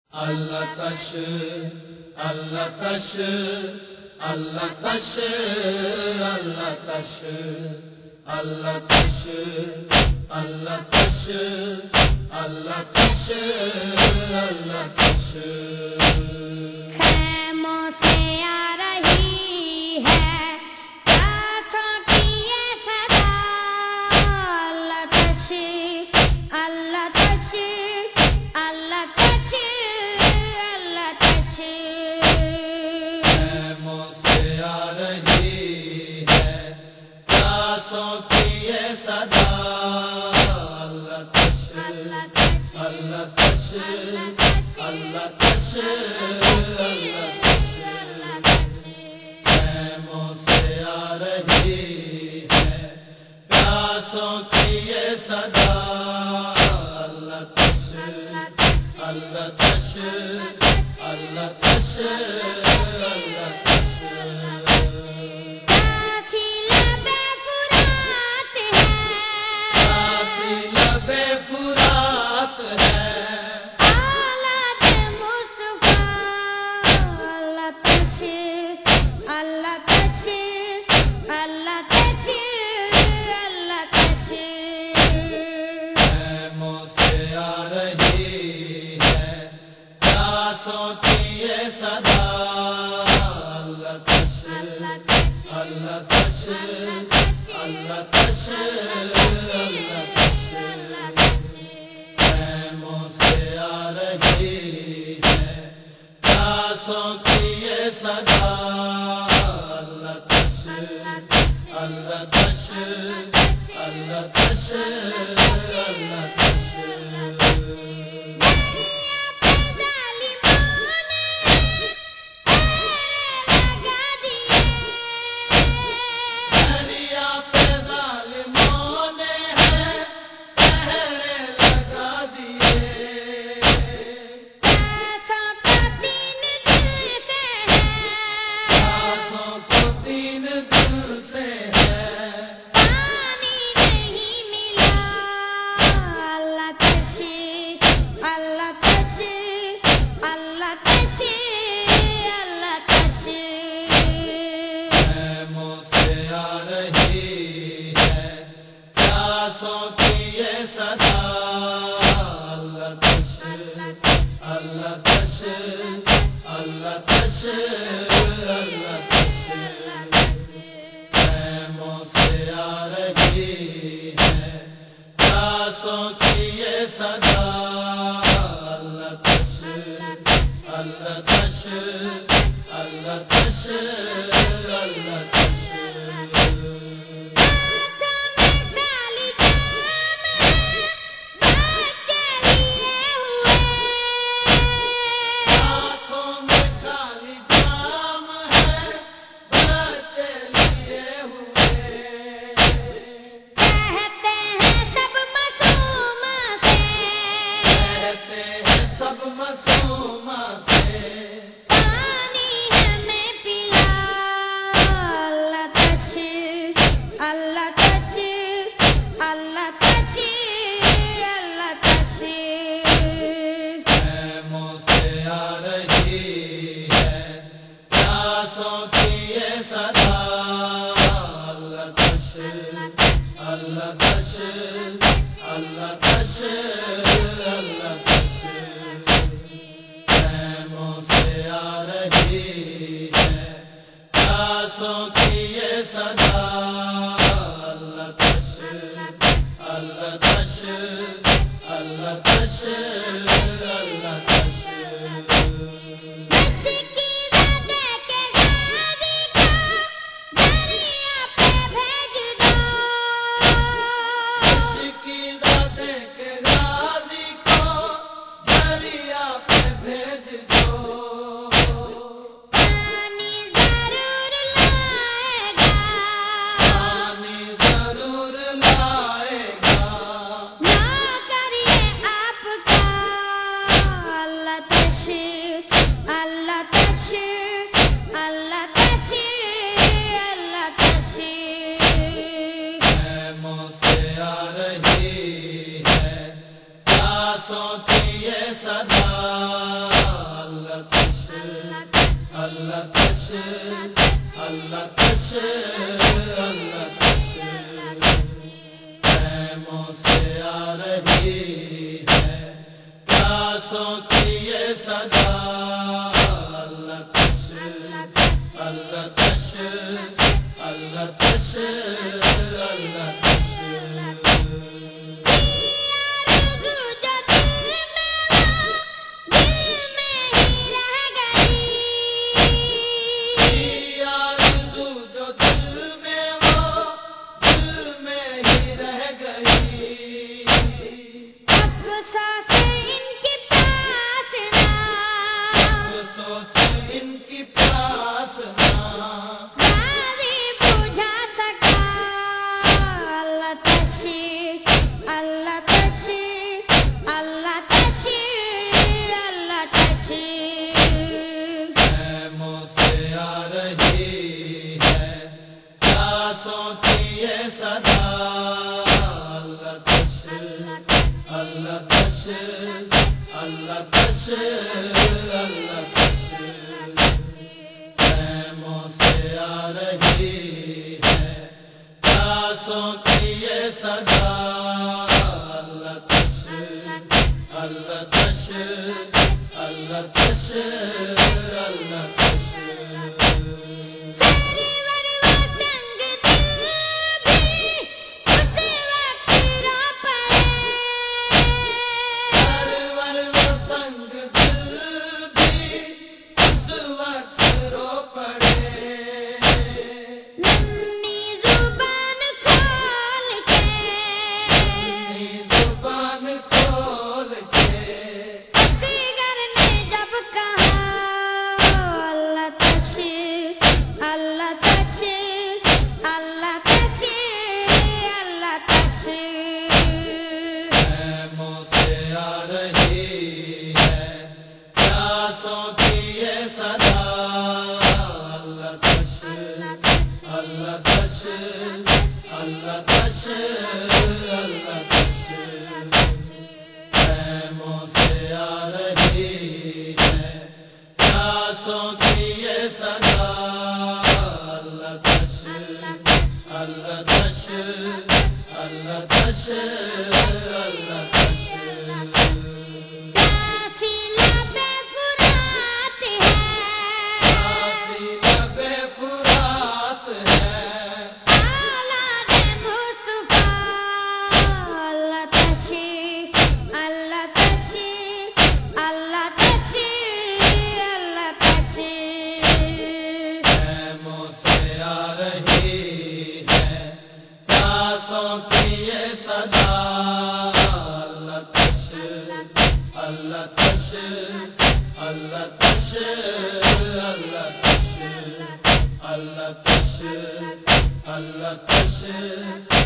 اللہ تش اللہ تش اللہ تش اللہ تش اللہ تش اللہ تش اللہ تش اللہ تش خیموں سے آ رہی ہے پیاسوں کی یہ صدا اللہ تش اللہ تش اللہ تش اللہ تش خیموں سے آ رہی ہے پیاسوں کی یہ صدا اللہ تش اللہ تش اللہ تش خیموں سے آ رہی ہے پیاسوں کی یہ صدا اللہ تش اللہ تش اللہ تش اللہ تش کافی لبے فرات ہے کافی لبے فرات ہے آلات مصطفیٰ اللہ تش اللہ تش اللہ تش اللہ تش خیموں سے آ رہی ہے پیاسوں کی یہ صدا اللہ تش اللہ تش اللہ تش اللہ تش خیموں سے آ رہی ہے پیاسوں کی یہ صدا اللہ تش اللہ تش اللہ تش اللہ تش دریا پہ ظالموں نے پہرے لگا دیے پیاسوں کو تین دل سے ہے پیاسوں کو تین دل سے ہے پانی نہیں ملا اللہ تش اللہ تش اللہ تش اللہ تش خیموں سے آ رہی ہے پیاسوں کی یہ صدا اللہ تش اللہ تش اللہ تش اللہ تش خیموں سے آ رہی ہے پیاسوں کی یہ صدا اللہ تش اللہ تش اللہ تش اللہ تش ہاتھوں میں کالی جام ہے بچے لیے ہوئے کہتے ہیں سب معصوم سے کہتے ہیں سب معصوم سے پانی ہمیں پلا تش اللہ تش خیموں سے آ رہی ہے پیاسوں کی یہ صدا اللہ تش اللہ تش اللہ تش اللہ تش اللہ تش